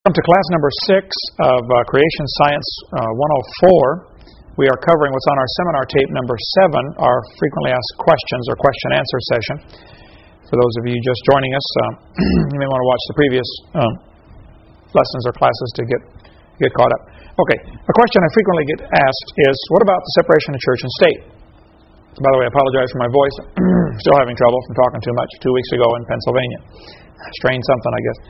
Welcome to class number 6 of Creation Science 104. We are covering what's on our seminar tape number 7, our frequently asked questions or question answer session. For those of you just joining us, you may want to watch the previous lessons or classes to get caught up. Okay, a question I frequently get asked is, what about the separation of church and state? By the way, I apologize for my voice. Still having trouble from talking too much 2 weeks ago in Pennsylvania. Strained something, I guess.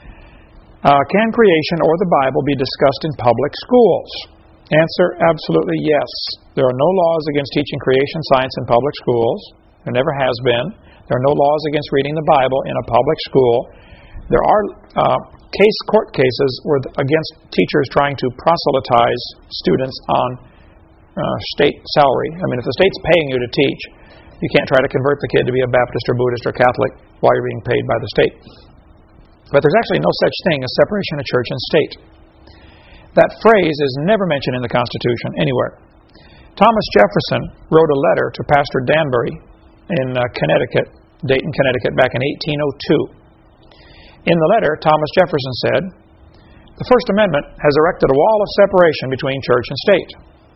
Can creation or the Bible be discussed in public schools? Answer, absolutely yes. There are no laws against teaching creation science in public schools. There never has been. There are no laws against reading the Bible in a public school. There are court cases against teachers trying to proselytize students on state salary. I mean, if the state's paying you to teach, you can't try to convert the kid to be a Baptist or Buddhist or Catholic while you're being paid by the state. But there's actually no such thing as separation of church and state. That phrase is never mentioned in the Constitution anywhere. Thomas Jefferson wrote a letter to Pastor Danbury in Dayton, Connecticut, back in 1802. In the letter, Thomas Jefferson said, "The First Amendment has erected a wall of separation between church and state."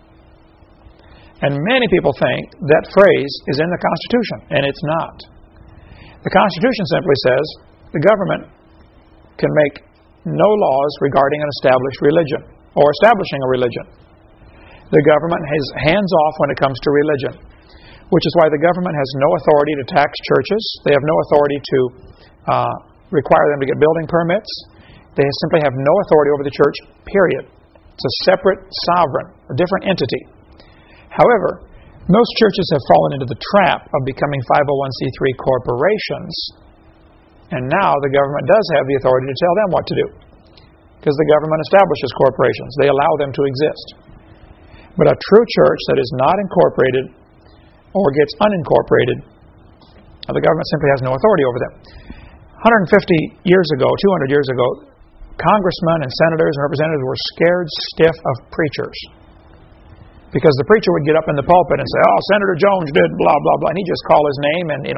And many people think that phrase is in the Constitution, and it's not. The Constitution simply says the government can make no laws regarding an established religion or establishing a religion. The government has hands off when it comes to religion, which is why the government has no authority to tax churches. They have no authority to require them to get building permits. They simply have no authority over the church, period. It's a separate sovereign, a different entity. However, most churches have fallen into the trap of becoming 501c3 corporations. And now the government does have the authority to tell them what to do, because the government establishes corporations. They allow them to exist. But a true church that is not incorporated or gets unincorporated, the government simply has no authority over them. 150 years ago, 200 years ago, congressmen and senators and representatives were scared stiff of preachers, because the preacher would get up in the pulpit and say, "Oh, Senator Jones did blah, blah, blah," and he'd just call his name and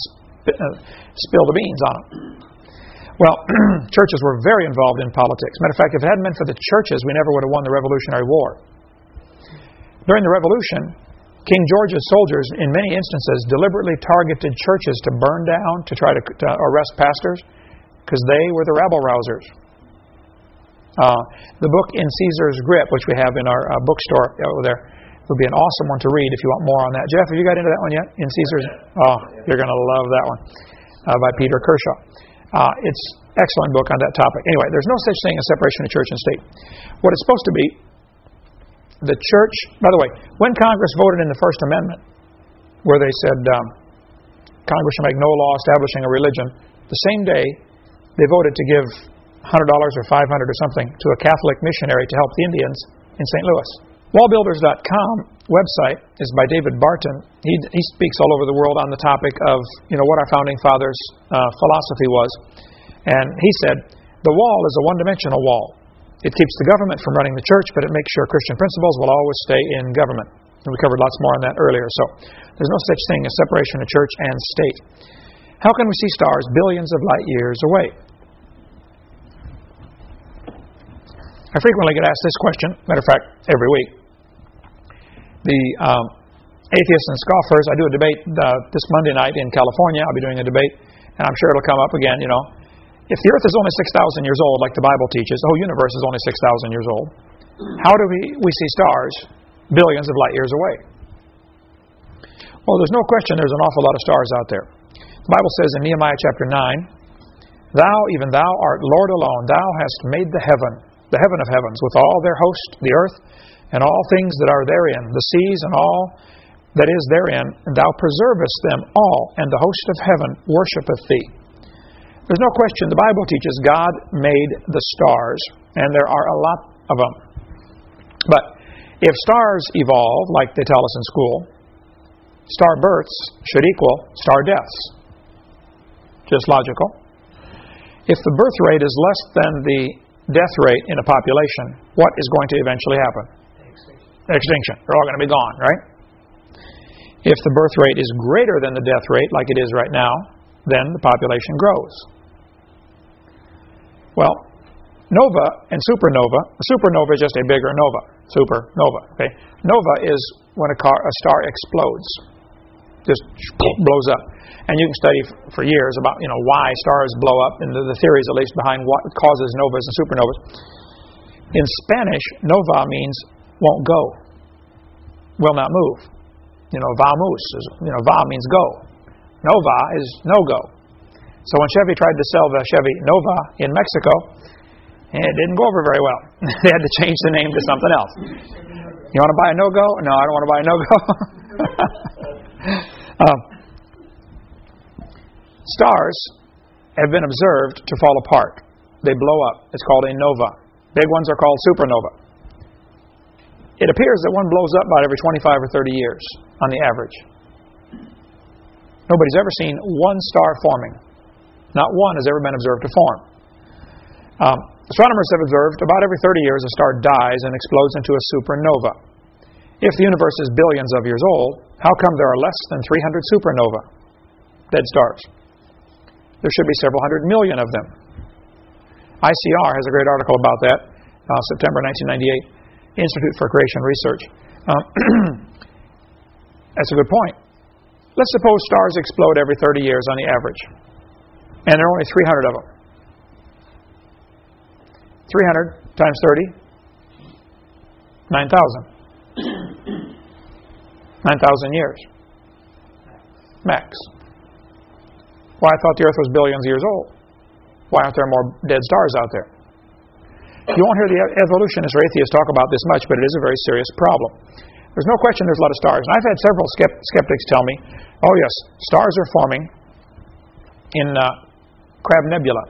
spill the beans on them. Well, churches were very involved in politics. Matter of fact, if it hadn't been for the churches, we never would have won the Revolutionary War. During the Revolution, King George's soldiers, in many instances, deliberately targeted churches to burn down, to try to arrst pastors, because they were the rabble-rousers. The book In Caesar's Grip, which we have in our bookstore over there, would be an awesome one to read if you want more on that. Jeff, have you got into that one yet? In Caesar's? Oh, you're going to love that one, by Peter Kershaw. It's an excellent book on that topic. Anyway, there's no such thing as separation of church and state. What it's supposed to be, the church, by the way, when Congress voted in the First Amendment, where they said Congress should make no law establishing a religion, the same day they voted to give $100 or $500 or something to a Catholic missionary to help the Indians in St. Louis. Wallbuilders.com website is by David Barton. He speaks all over the world on the topic of what our founding fathers' philosophy was. And he said, the wall is a one-dimensional wall. It keeps the government from running the church, but it makes sure Christian principles will always stay in government. And we covered lots more on that earlier. So there's no such thing as separation of church and state. How can we see stars billions of light years away? I frequently get asked this question, matter of fact, every week. The atheists and scoffers, I do a debate this Monday night in California. I'll be doing a debate, and I'm sure it'll come up again, If the earth is only 6,000 years old, like the Bible teaches, the whole universe is only 6,000 years old, how do we see stars billions of light years away? Well, there's no question there's an awful lot of stars out there. The Bible says in Nehemiah chapter 9, "Thou, even thou, art Lord alone. Thou hast made the heaven of heavens, with all their host, the earth, and all things that are therein, the seas and all that is therein, and thou preservest them all, and the host of heaven worshipeth thee." There's no question the Bible teaches God made the stars, and there are a lot of them. But if stars evolve, like they tell us in school, star births should equal star deaths. Just logical. If the birth rate is less than the death rate in a population, what is going to eventually happen? Extinction. They're all going to be gone, right? If the birth rate is greater than the death rate, like it is right now, then the population grows. Well, Nova and supernova. A supernova is just a bigger nova. Supernova. Okay. Nova is when a star explodes, just blows up. And you can study for years about why stars blow up, and the theories at least behind what causes novas and supernovas. In Spanish, nova means won't go, will not move. Vamos is, va means go. Nova is no go. So when Chevy tried to sell the Chevy Nova in Mexico, it didn't go over very well. They had to change the name to something else. You want to buy a no-go? No, I don't want to buy a no-go. Stars have been observed to fall apart. They blow up. It's called a nova. Big ones are called supernova. It appears that one blows up about every 25 or 30 years on the average. Nobody's ever seen one star forming. Not one has ever been observed to form. Astronomers have observed about every 30 years a star dies and explodes into a supernova. If the universe is billions of years old, how come there are less than 300 supernova, dead stars? There should be several hundred million of them. ICR has a great article about that, September 1998, Institute for Creation Research. That's a good point. Let's suppose stars explode every 30 years on the average, and there are only 300 of them. 300 times 30, 9,000. 9,000 years. Max. Why, I thought the Earth was billions of years old. Why aren't there more dead stars out there? You won't hear the evolutionists or atheists talk about this much, but it is a very serious problem. There's no question there's a lot of stars. And I've had several skeptics tell me, oh yes, stars are forming in Crab Nebula.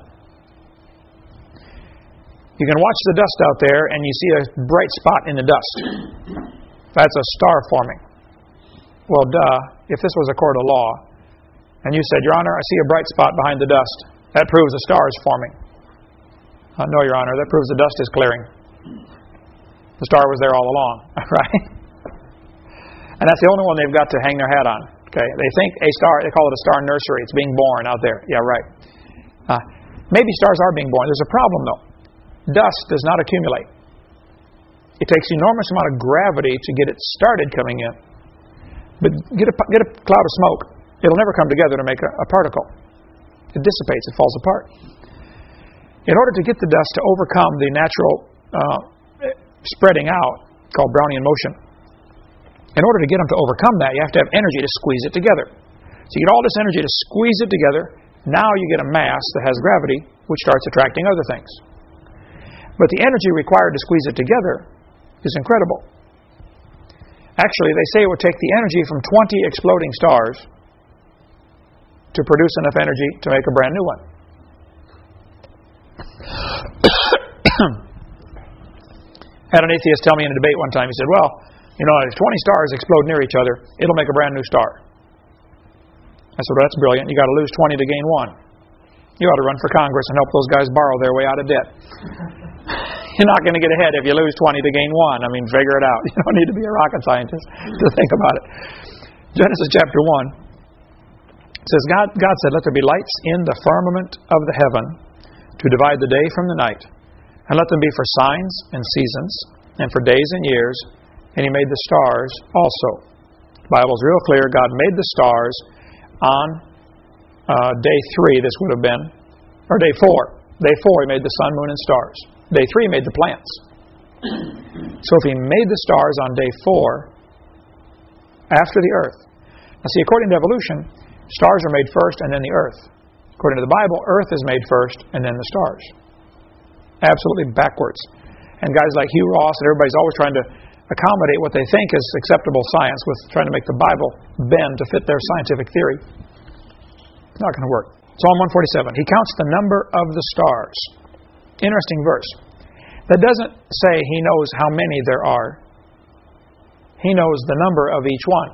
You can watch the dust out there and you see a bright spot in the dust. That's a star forming. Well, if this was a court of law, and you said, Your Honor, I see a bright spot behind the dust, that proves a star is forming. No, Your Honor, that proves the dust is clearing. The star was there all along, right? And that's the only one they've got to hang their hat on. Okay, they think a star, they call it a star nursery. It's being born out there. Yeah, right. Maybe stars are being born. There's a problem, though. Dust does not accumulate. It takes enormous amount of gravity to get it started coming in. But get a cloud of smoke. It'll never come together to make a particle. It dissipates. It falls apart. In order to get the dust to overcome the natural spreading out, called Brownian motion, in order to get them to overcome that, you have to have energy to squeeze it together. So you get all this energy to squeeze it together. Now you get a mass that has gravity, which starts attracting other things. But the energy required to squeeze it together is incredible. Actually, they say it would take the energy from 20 exploding stars to produce enough energy to make a brand new one. Had an atheist tell me in a debate one time, he said, well, if 20 stars explode near each other, it'll make a brand new star. I said, well, that's brilliant. You got to lose 20 to gain one. You ought to run for Congress and help those guys borrow their way out of debt. You're not going to get ahead if you lose 20 to gain one. I mean, figure it out. You don't need to be a rocket scientist to think about it. Genesis chapter 1 says, God said, let there be lights in the firmament of the heaven to divide the day from the night, and let them be for signs and seasons, and for days and years. And He made the stars also. The Bible's real clear. God made the stars on day 3, this would have been, or day 4. Day 4, He made the sun, moon, and stars. Day 3, He made the plants. So if He made the stars on day 4, after the earth. Now see, according to evolution, stars are made first and then the earth. According to the Bible, earth is made first and then the stars. Absolutely backwards. And guys like Hugh Ross and everybody's always trying to accommodate what they think is acceptable science with trying to make the Bible bend to fit their scientific theory. It's not going to work. Psalm 147. He counts the number of the stars. Interesting verse. That doesn't say He knows how many there are. He knows the number of each one.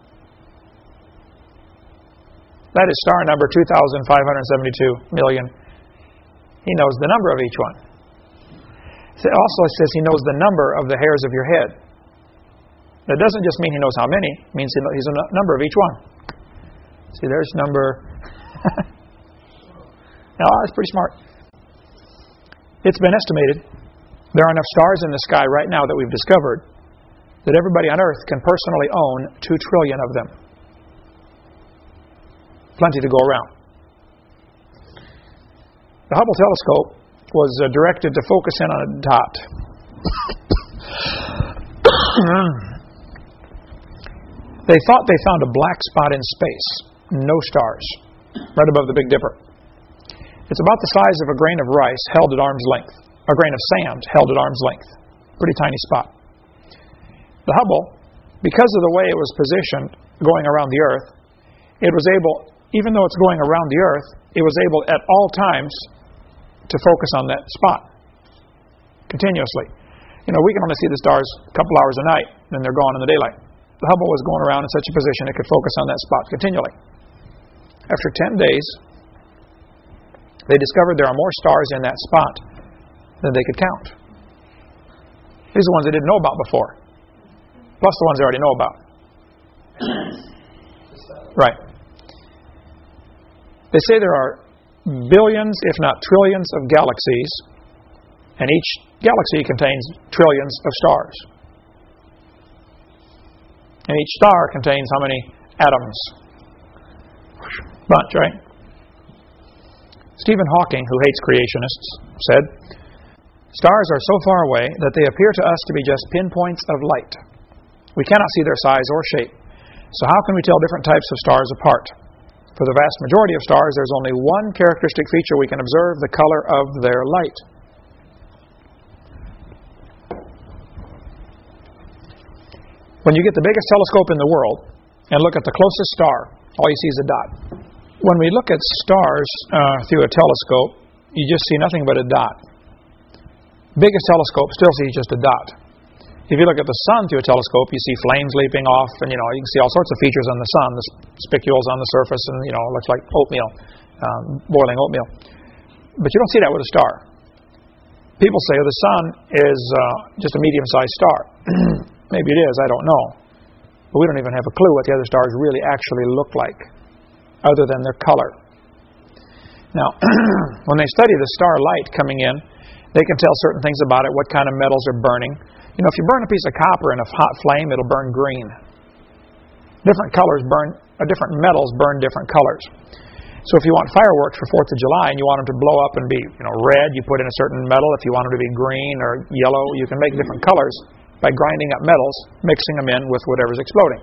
That is star number 2,572 million. He knows the number of each one. It also says He knows the number of the hairs of your head. That doesn't just mean He knows how many. It means He's a number of each one. See, there's number... Now, that's pretty smart. It's been estimated there are enough stars in the sky right now that we've discovered that everybody on Earth can personally own 2 trillion of them. Plenty to go around. The Hubble telescope was directed to focus in on a dot. They thought they found a black spot in space. No stars. Right above the Big Dipper. It's about the size of a grain of rice held at arm's length. A grain of sand held at arm's length. Pretty tiny spot. The Hubble, because of the way it was positioned going around the Earth, it was able, even though it's going around the Earth, it was able at all times to focus on that spot continuously. You know, we can only see the stars a couple hours a night, then they're gone in the daylight. The Hubble was going around in such a position it could focus on that spot continually. After 10 days, they discovered there are more stars in that spot than they could count. These are the ones they didn't know about before, plus the ones they already know about. Right. They say there are billions, if not trillions, of galaxies, and each galaxy contains trillions of stars. And each star contains how many atoms? Bunch, right? Stephen Hawking, who hates creationists, said, "Stars are so far away that they appear to us to be just pinpoints of light. We cannot see their size or shape. So how can we tell different types of stars apart? For the vast majority of stars, there's only one characteristic feature we can observe, the color of their light." When you get the biggest telescope in the world and look at the closest star, all you see is a dot. When we look at stars through a telescope, you just see nothing but a dot. Biggest telescope still sees just a dot. If you look at the sun through a telescope, you see flames leaping off, and you can see all sorts of features on the sun, the spicules on the surface, and it looks like oatmeal, boiling oatmeal. But you don't see that with a star. People say the sun is just a medium-sized star. Maybe it is, I don't know. But we don't even have a clue what the other stars really actually look like, other than their color. Now, when they study the star light coming in, they can tell certain things about it, what kind of metals are burning. If you burn a piece of copper in a hot flame, it'll burn green. Different metals burn different colors. So if you want fireworks for 4th of July and you want them to blow up and be red, you put in a certain metal. If you want them to be green or yellow, you can make different colors by grinding up metals, mixing them in with whatever's exploding.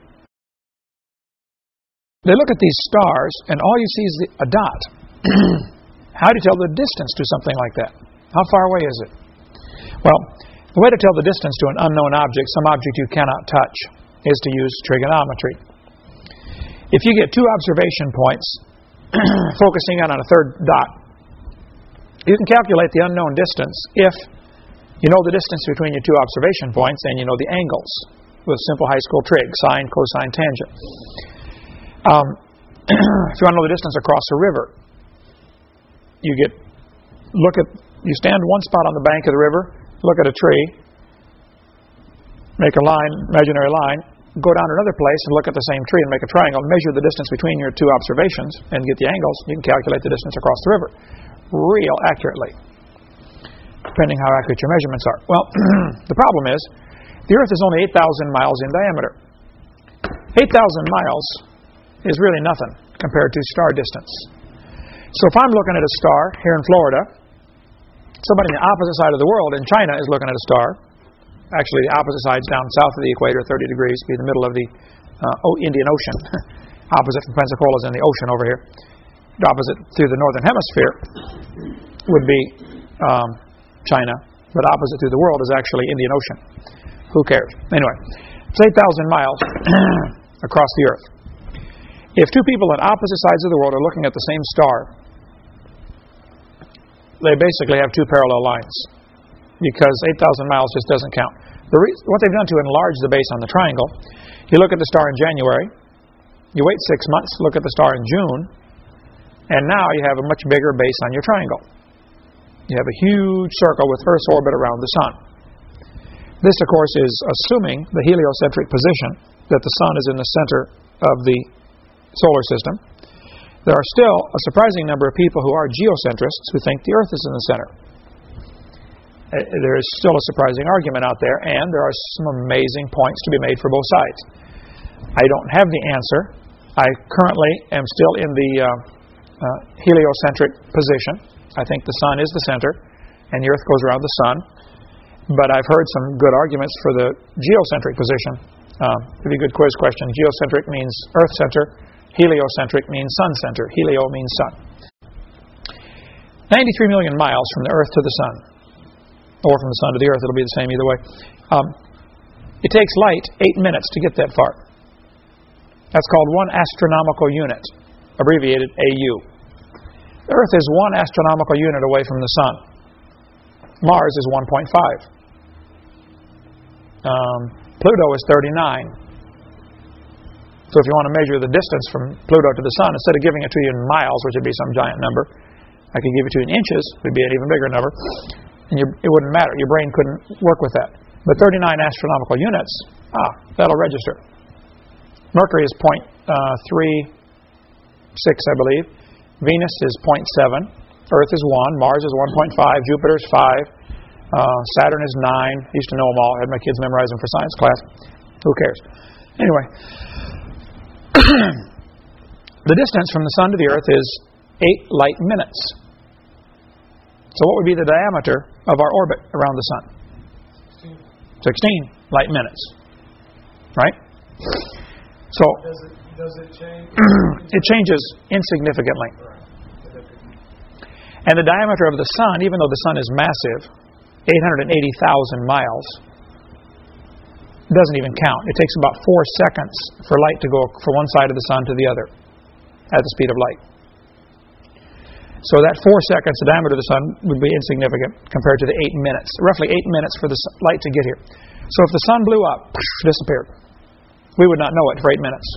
They look at these stars, and all you see is a dot. How do you tell the distance to something like that? How far away is it? Well, the way to tell the distance to an unknown object, some object you cannot touch, is to use trigonometry. If you get 2 observation points focusing in on a third dot, you can calculate the unknown distance if you know the distance between your 2 observation points and you know the angles with simple high school trig, sine, cosine, tangent. If you want to know the distance across a river, you stand one spot on the bank of the river, look at a tree, make a line, imaginary line, go down to another place and look at the same tree and make a triangle, measure the distance between your 2 observations and get the angles. You can calculate the distance across the river real accurately, depending how accurate your measurements are. Well, the problem is, the Earth is only 8,000 miles in diameter. 8,000 miles is really nothing compared to star distance. So if I'm looking at a star here in Florida, somebody on the opposite side of the world in China is looking at a star. Actually, the opposite side's down south of the equator, 30 degrees, be the middle of the Indian Ocean. Opposite from Pensacola is in the ocean over here. The opposite through the northern hemisphere would be China, but opposite through the world is actually Indian Ocean. Who cares? Anyway, it's 8,000 miles across the Earth. If 2 people on opposite sides of the world are looking at the same star, they basically have 2 parallel lines, because 8,000 miles just doesn't count. What they've done to enlarge the base on the triangle, you look at the star in January, you wait 6 months, look at the star in June, and now you have a much bigger base on your triangle. You have a huge circle with Earth's orbit around the Sun. This, of course, is assuming the heliocentric position, that the Sun is in the center of the solar system. There are still a surprising number of people who are geocentrists who think the Earth is in the center. there is still a surprising argument out there, and there are some amazing points to be made for both sides. I don't have the answer. I currently am still in the heliocentric position. I think the sun is the center, and the earth goes around the sun. But I've heard some good arguments for the geocentric position. It'd be a good quiz question. Geocentric means earth center. Heliocentric means sun center. Helio means sun. 93 million miles from the earth to the sun, or from the sun to the earth. It'll be the same either way. It takes light 8 minutes to get that far. That's called 1 astronomical unit, abbreviated AU. The earth is 1 astronomical unit away from the sun. Mars is 1.5. Pluto is 39. So if you want to measure the distance from Pluto to the sun, instead of giving it to you in miles, which would be some giant number, I could give it to you in inches, it would be an even bigger number, and it wouldn't matter. Your brain couldn't work with that. But 39 astronomical units, that'll register. Mercury is 0.36, I believe. Venus is 0.7. Earth is 1. Mars is 1.5. Jupiter is 5. Saturn is 9. I used to know them all. I had my kids memorize them for science class. Who cares? Anyway, the distance from the sun to the earth is 8 light minutes. So what would be the diameter of our orbit around the sun? 16 light minutes. Right? So does it change? It changes insignificantly. And the diameter of the sun, even though the sun is massive, 880,000 miles, doesn't even count. It takes about 4 seconds for light to go from one side of the sun to the other at the speed of light. So that 4 seconds, the diameter of the sun, would be insignificant compared to the 8 minutes. Roughly 8 minutes for the light to get here. So if the sun blew up, disappeared. We would not know it for 8 minutes.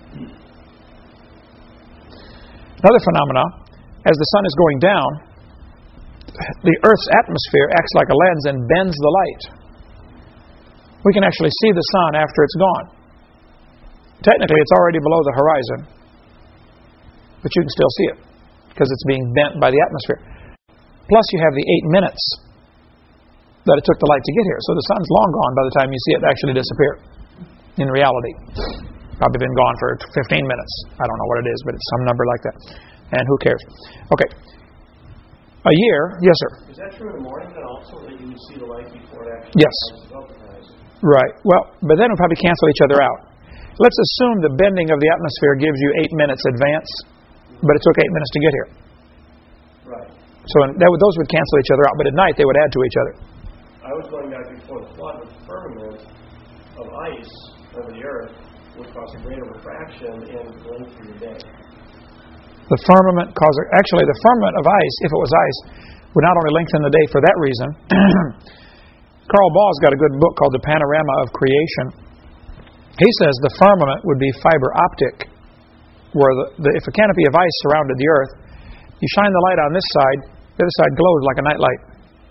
Another phenomenon, as the sun is going down, the Earth's atmosphere acts like a lens and bends the light. We can actually see the sun after it's gone. Technically, it's already below the horizon, but you can still see it because it's being bent by the atmosphere. Plus, you have the 8 minutes that it took the light to get here. So the sun's long gone by the time you see it actually disappear. In reality, probably been gone for 15 minutes. I don't know what it is, but it's some number like that. And who cares? Okay. A year, yes, sir. Is that true in the morning then also, that you would see the light before it actually comes up? Right. Well, but then it'll probably cancel each other out. Let's assume the bending of the atmosphere gives you 8 minutes advance, but it took 8 minutes to get here. Right. So those would cancel each other out, but at night they would add to each other. I was going back before the flood with the firmament of ice over the earth would cause a greater refraction and lengthen the day. The firmament actually the firmament of ice, if it was ice, would not only lengthen the day for that reason. Carl Ball's got a good book called The Panorama of Creation. He says the firmament would be fiber optic, where if a canopy of ice surrounded the earth, you shine the light on this side, the other side glows like a nightlight.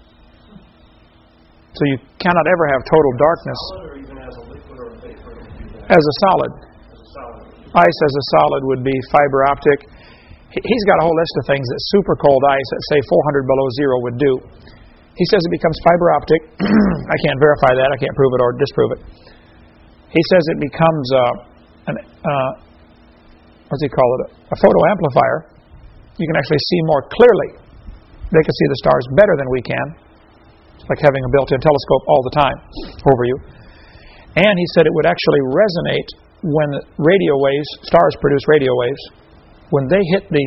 So you cannot ever have total darkness. As a solid. Ice as a solid would be fiber optic. He's got a whole list of things that super cold ice at, say, 400 below zero would do. He says it becomes fiber optic. I can't verify that. I can't prove it or disprove it. He says it becomes what's he call it? A photoamplifier. You can actually see more clearly. They can see the stars better than we can. It's like having a built-in telescope all the time over you. And he said it would actually resonate when radio waves, stars produce radio waves. When they hit the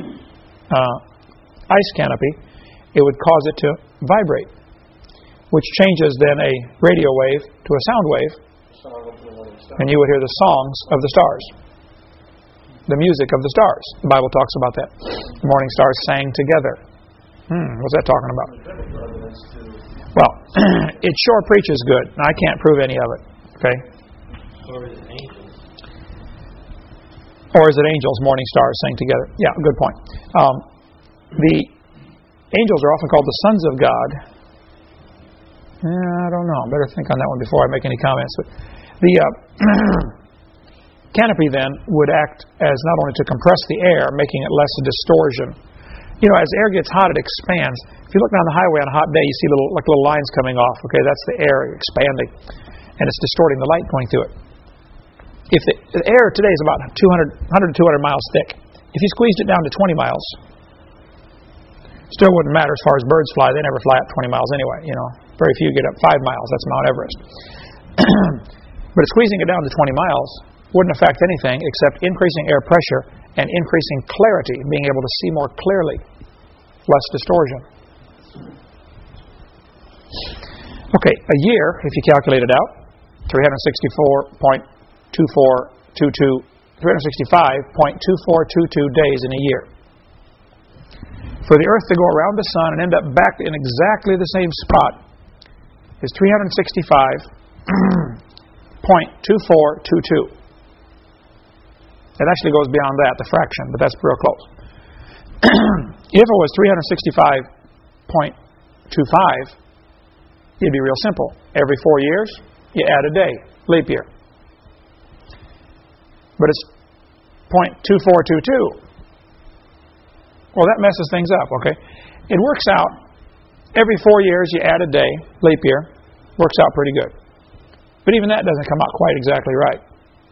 ice canopy, it would cause it to vibrate, which changes then a radio wave to a sound wave, and you would hear the songs of the stars, the music of the stars. The Bible talks about that. The morning stars sang together. What's that talking about? Well, it sure preaches good. I can't prove any of it. Okay? Or is it angels, morning stars, sang together? Yeah, good point. The angels are often called the sons of God. I don't know. I better think on that one before I make any comments. But the canopy then would act as not only to compress the air, making it less distortion. As air gets hot, it expands. If you look down the highway on a hot day, you see little lines coming off. Okay, that's the air expanding, and it's distorting the light going through it. If the air today is about 100 to 200 miles thick, if you squeezed it down to 20 miles, still wouldn't matter as far as birds fly. They never fly up 20 miles anyway. Very few get up 5 miles. That's Mount Everest. But squeezing it down to 20 miles wouldn't affect anything except increasing air pressure and increasing clarity, being able to see more clearly, less distortion. Okay, a year, if you calculate it out, 365.2422 days in a year. For the Earth to go around the Sun and end up back in exactly the same spot is 365.2422. It actually goes beyond that, the fraction, but that's real close. If it was 365.25, it'd be real simple. Every 4 years, you add a day, leap year. But it's 0.2422. Well, that messes things up, okay? It works out, every 4 years you add a day, leap year, works out pretty good. But even that doesn't come out quite exactly right.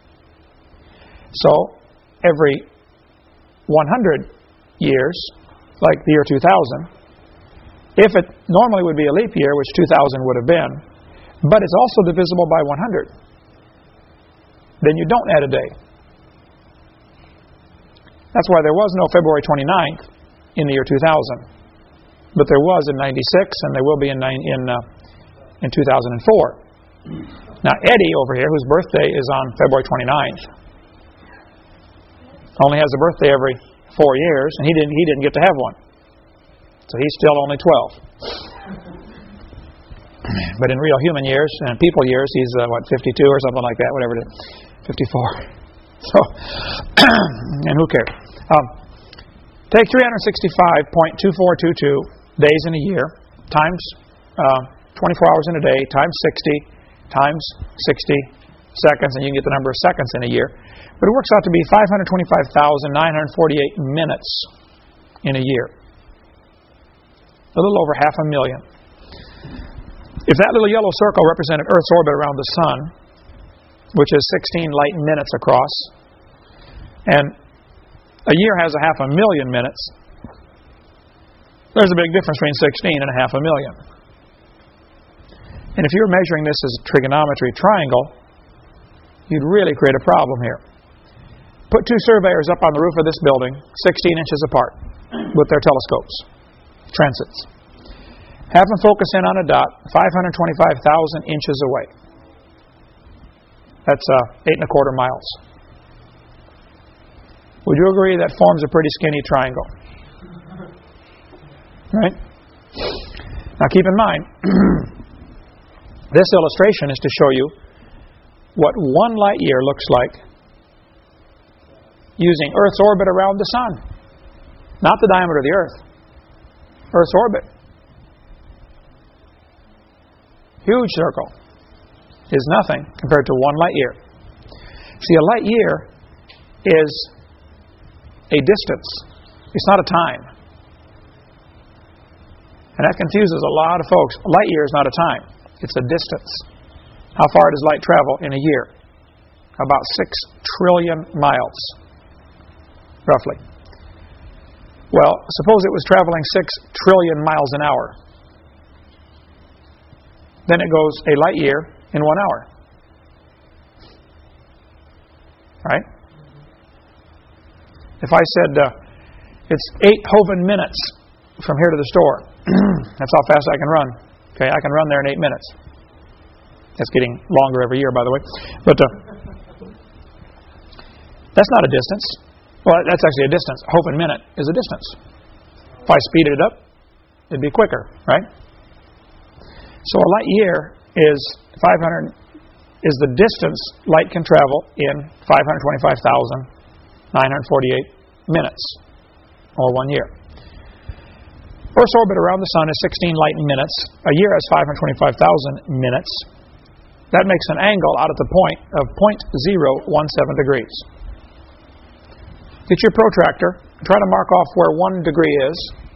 So, every 100 years, like the year 2000, if it normally would be a leap year, which 2000 would have been, but it's also divisible by 100, then you don't add a day. That's why there was no February 29th in the year 2000. But there was in 96, and there will be in 2004. Now, Eddie over here, whose birthday is on February 29th, only has a birthday every 4 years, and he didn't get to have one. So he's still only 12. But in real human years, and people years, he's, 52 or something like that, whatever it is, 54. So, and who cares? Take 365.2422 days in a year times 24 hours in a day times 60 times 60 seconds, and you can get the number of seconds in a year. But it works out to be 525,948 minutes in a year. A little over 500,000. If that little yellow circle represented Earth's orbit around the Sun, which is 16 light minutes across, and a year has 500,000 minutes, there's a big difference between 16 and 500,000. And if you were measuring this as a trigonometry triangle, you'd really create a problem here. Put two surveyors up on the roof of this building, 16 inches apart, with their telescopes, transits. Have them focus in on a dot 525,000 inches away. That's 8 1/4 miles. Would you agree that forms a pretty skinny triangle? Right? Now keep in mind, this illustration is to show you what 1 light year looks like using Earth's orbit around the Sun. Not the diameter of the Earth. Earth's orbit. Huge circle is nothing compared to 1 light year. See, a light year is a distance. It's not a time. And that confuses a lot of folks. A light year is not a time. It's a distance. How far does light travel in a year? About 6 trillion miles, roughly. Well, suppose it was traveling 6 trillion miles an hour. Then it goes a light year in 1 hour. Right? If I said it's 8 Hovind minutes from here to the store, that's how fast I can run. Okay, I can run there in 8 minutes. That's getting longer every year, by the way. But that's not a distance. Well, that's actually a distance. Hovind minute is a distance. If I speeded it up, it'd be quicker, right? So a light year is the distance light can travel in 525,948 minutes, or 1 year. Earth's orbit around the Sun is 16 light minutes. A year has 525,000 minutes. That makes an angle out at the point of 0.017 degrees. Get your protractor, try to mark off where 1 degree is,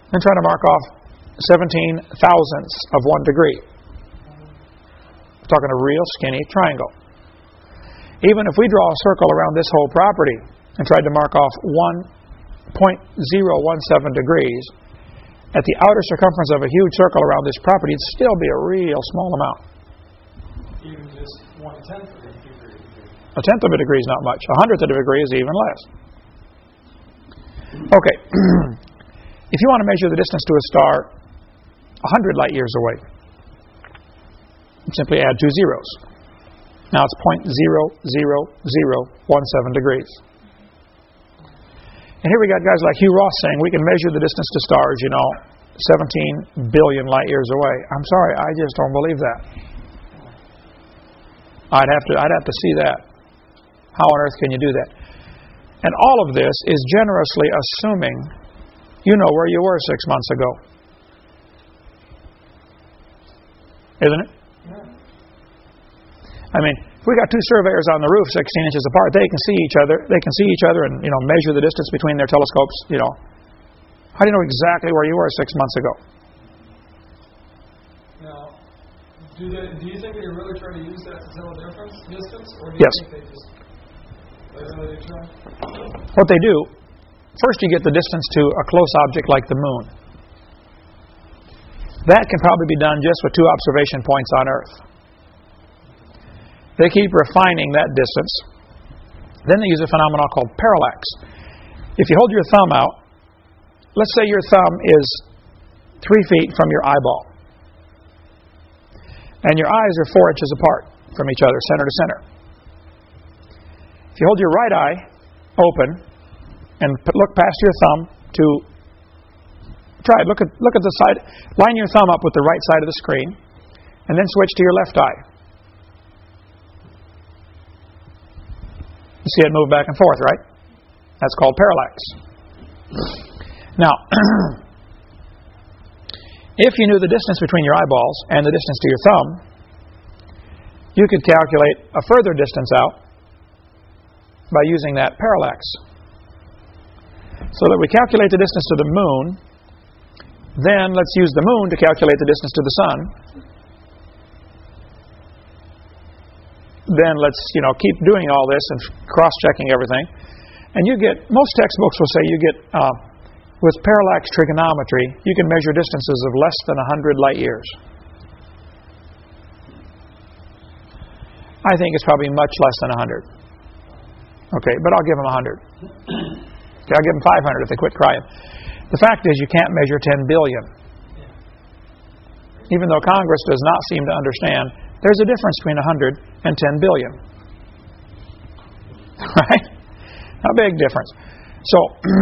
and try to mark off 17 thousandths of 1 degree. I'm talking a real skinny triangle. Even if we draw a circle around this whole property and tried to mark off 1.017 degrees, at the outer circumference of a huge circle around this property, it'd still be a real small amount. Even just 1/10 of a degree. A tenth of a degree is not much. 100th of a degree is even less. Okay. If you want to measure the distance to a star 100 light years away, simply add 2 zeros. Now it's 0.00017 degrees. And here we got guys like Hugh Ross saying we can measure the distance to stars, 17 billion light years away. I'm sorry, I just don't believe that. I'd have to see that. How on earth can you do that? And all of this is generously assuming you know where you were 6 months ago. Isn't it? I mean, if we got two surveyors on the roof 16 inches apart, they can see each other. They can see each other and measure the distance between their telescopes. How do you know exactly where you were 6 months ago? Now, do you think they really try to use that to tell a distance, or do you Yes. think they just really try? What they do, first you get the distance to a close object like the moon. That can probably be done just with 2 observation points on Earth. They keep refining that distance. Then they use a phenomenon called parallax. If you hold your thumb out, let's say your thumb is 3 feet from your eyeball, and your eyes are 4 inches apart from each other, center to center. If you hold your right eye open and look past your thumb to try it. Look at the side. Line your thumb up with the right side of the screen, and then switch to your left eye. You see it move back and forth, right? That's called parallax. Now, if you knew the distance between your eyeballs and the distance to your thumb, you could calculate a further distance out by using that parallax. So that we calculate the distance to the moon, then let's use the moon to calculate the distance to the sun. Then let's, keep doing all this and cross-checking everything. And most textbooks will say you get, with parallax trigonometry, you can measure distances of less than 100 light years. I think it's probably much less than 100. Okay, but I'll give them 100. Okay, I'll give them 500 if they quit crying. The fact is you can't measure 10 billion. Even though Congress does not seem to understand, there's a difference between 100 and 10 billion. Right? A big difference. So,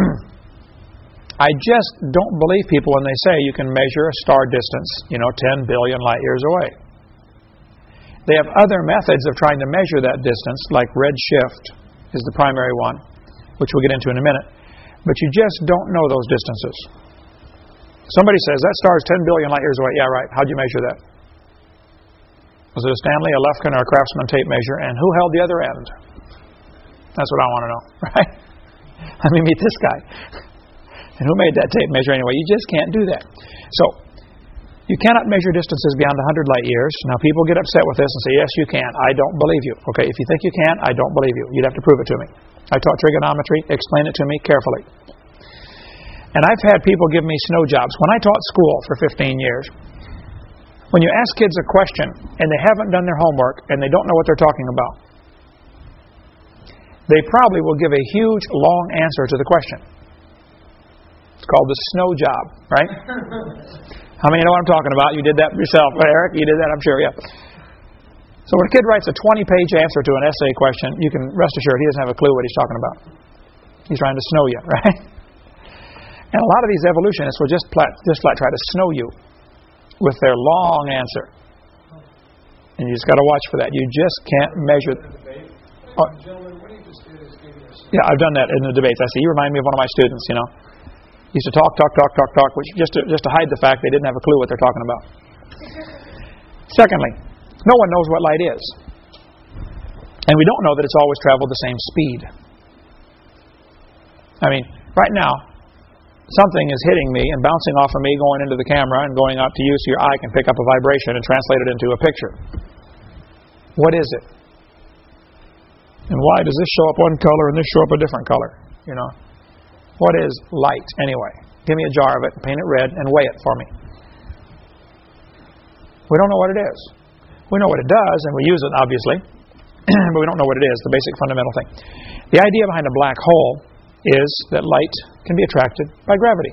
I just don't believe people when they say you can measure a star distance, 10 billion light years away. They have other methods of trying to measure that distance, like redshift is the primary one, which we'll get into in a minute. But you just don't know those distances. Somebody says, that star is 10 billion light years away. Yeah, right. How'd you measure that? Was it a Stanley, a Lufkin, or a Craftsman tape measure? And who held the other end? That's what I want to know, right? Let me meet this guy. And who made that tape measure anyway? You just can't do that. So, you cannot measure distances beyond 100 light years. Now, people get upset with this and say, yes, you can. I don't believe you. Okay, if you think you can, I don't believe you. You'd have to prove it to me. I taught trigonometry. Explain it to me carefully. And I've had people give me snow jobs. When I taught school for 15 years, when you ask kids a question and they haven't done their homework and they don't know what they're talking about, they probably will give a huge, long answer to the question. It's called the snow job, right? How many know what I'm talking about? You did that yourself. Eric, you did that, I'm sure, yeah. So when a kid writes a 20-page answer to an essay question, you can rest assured he doesn't have a clue what he's talking about. He's trying to snow you, right? And a lot of these evolutionists will just flat try to snow you with their long answer. And you just got to watch for that. You just can't measure. Yeah, I've done that in the debates. I see. You remind me of one of my students, Used to talk, which just to hide the fact they didn't have a clue what they're talking about. Secondly, no one knows what light is. And we don't know that it's always traveled the same speed. I mean, right now, something is hitting me and bouncing off of me, going into the camera and going out to you so your eye can pick up a vibration and translate it into a picture. What is it? And why does this show up one color and this show up a different color? You know, what is light anyway? Give me a jar of it, paint it red, and weigh it for me. We don't know what it is. We know what it does, and we use it, obviously, but we don't know what it is, the basic fundamental thing. The idea behind a black hole is that light can be attracted by gravity.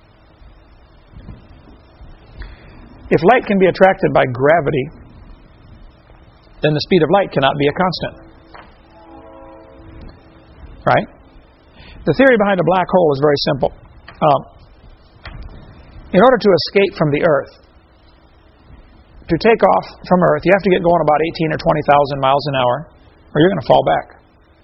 If light can be attracted by gravity, then the speed of light cannot be a constant. Right? The theory behind a black hole is very simple. In order to escape from the Earth, to take off from Earth, you have to get going about 18 or 20,000 miles an hour, or you're going to fall back.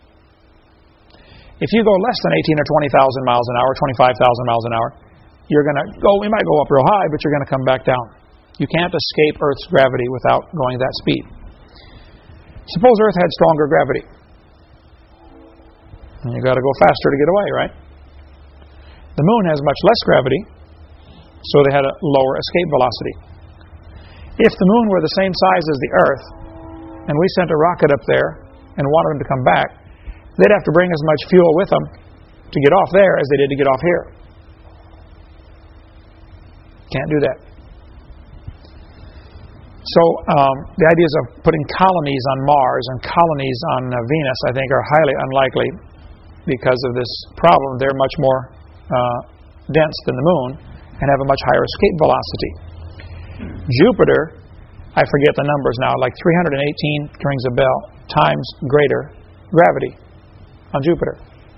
If you go less than 18 or 20,000 miles an hour, 25,000 miles an hour, you're going to go, you might go up real high, but you're going to come back down. You can't escape Earth's gravity without going that speed. Suppose Earth had stronger gravity. And you've got to go faster to get away, right? The Moon has much less gravity, so they had a lower escape velocity. If the Moon were the same size as the Earth, and we sent a rocket up there and wanted them to come back, they'd have to bring as much fuel with them to get off there as they did to get off here. Can't do that. So the ideas of putting colonies on Mars and colonies on Venus, I think, are highly unlikely because of this problem. They're much more dense than the Moon and have a much higher escape velocity. Jupiter, I forget the numbers now, like 318, rings a bell, times greater gravity on Jupiter.